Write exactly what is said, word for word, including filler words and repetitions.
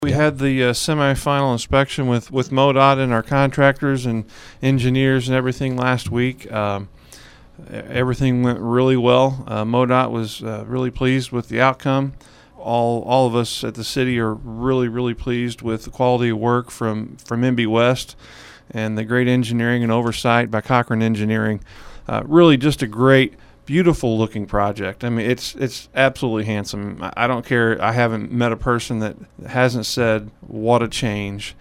We had the uh, semifinal inspection with, with MoDOT and our contractors and engineers and everything last week. Um, e- everything went really well. Uh, MoDOT was uh, really pleased with the outcome. All all of us at the city are really, really pleased with the quality of work from, from M B West and the great engineering and oversight by Cochran Engineering. Uh, really just a great, beautiful looking project. I mean, it's it's absolutely handsome. I I don't care. I haven't met a person that hasn't said, what a change.